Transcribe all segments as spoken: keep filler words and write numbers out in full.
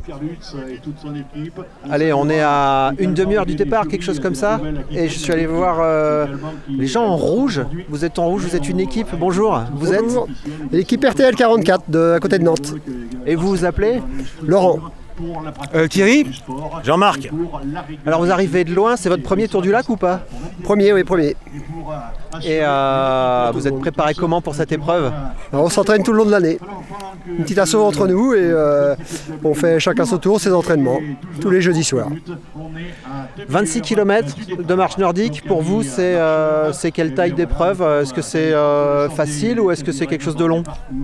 Allez, on est à une demi-heure du départ, quelque chose comme ça. Et je suis allé voir euh, les gens en rouge. Vous êtes en rouge, vous êtes une équipe. Bonjour, vous êtes L'équipe R T L quarante-quatre de, à côté de Nantes. Et vous vous appelez Laurent. Euh, Thierry. Jean-Marc. Alors vous arrivez de loin, c'est votre premier tour du lac ou pas? Premier, oui, premier. Et euh, vous êtes préparé comment pour cette épreuve? Alors, on s'entraîne tout le long de l'année. Une petite assaut entre nous et euh, on fait chacun son tour, ses entraînements, tous les jeudis soirs. vingt-six kilomètres de marche nordique, pour vous, c'est euh, c'est quelle taille d'épreuve? Est-ce que c'est euh, facile ou est-ce que c'est quelque chose de long?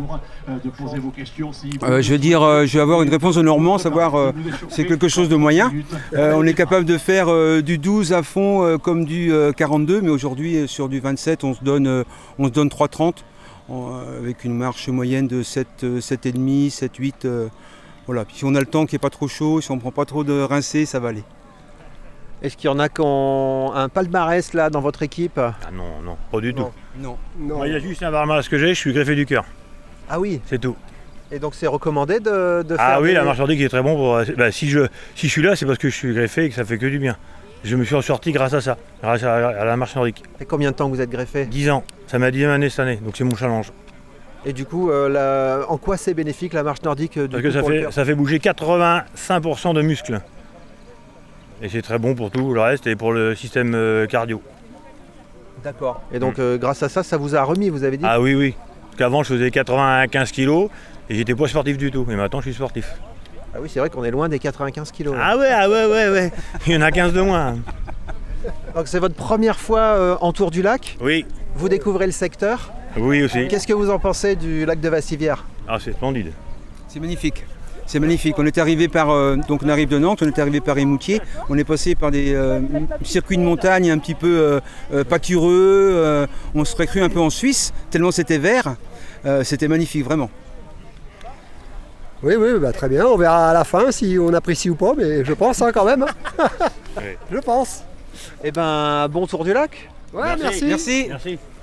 Euh, je veux dire, euh, je vais avoir une réponse de Normand, savoir euh, c'est quelque chose de moyen. Euh, on est capable de faire euh, du douze à fond euh, comme du euh, quarante-deux, mais aujourd'hui sur du vingt-sept, on se donne, euh, on se donne trois trente euh, avec une marche moyenne de sept, sept virgule cinq, sept, huit. Euh, voilà. Puis si on a le temps qui n'est pas trop chaud, si on ne prend pas trop de rincés, ça va aller. Est-ce qu'il y en a qui ont un palmarès là dans votre équipe? Ah non, non, pas du tout. Non. Non. Moi, il y a juste un palmarès que j'ai, je suis greffé du cœur. Ah oui. C'est tout. Et donc c'est recommandé de, de faire Ah oui, des... la marche nordique est très bon pour. Bah, si, je, si je suis là, c'est parce que je suis greffé et que ça fait que du bien. Je me suis en sorti grâce à ça, grâce à, à la marche nordique. Et combien de temps vous êtes greffé? dix ans, ça m'a dixième année cette année, donc c'est mon challenge. Et du coup, euh, la... en quoi c'est bénéfique la marche nordique du Parce coup, que ça pour le fait, cœur? ça fait bouger quatre-vingt-cinq pour cent de muscles. Et c'est très bon pour tout le reste et pour le système euh, cardio. D'accord. Et donc euh, grâce à ça, ça vous a remis, vous avez dit? Ah oui, oui. Parce qu'avant, je faisais quatre-vingt-quinze kilos et j'étais pas sportif du tout. Et maintenant, je suis sportif. Ah oui, c'est vrai qu'on est loin des quatre-vingt-quinze kilos. Ah ouais, ah ouais, ouais, ouais. Il y en a quinze de moins. Donc c'est votre première fois euh, en Tour du Lac. Oui, Vous découvrez le secteur. oui aussi. Qu'est-ce que vous en pensez du lac de Vassivière? Ah, c'est splendide. C'est magnifique. C'est magnifique. On est arrivé par, euh, donc on arrive de Nantes, on est arrivé par Émoutier. On est passé par des euh, circuits de montagne un petit peu euh, euh, pâtureux. Euh, on se serait cru un peu en Suisse, tellement c'était vert. Euh, c'était magnifique, vraiment. Oui, oui, bah, très bien. On verra à la fin si on apprécie ou pas, mais je pense hein, quand même. Hein. Oui. Je pense. Eh ben, bon Tour du Lac. Ouais, merci. Merci. Merci.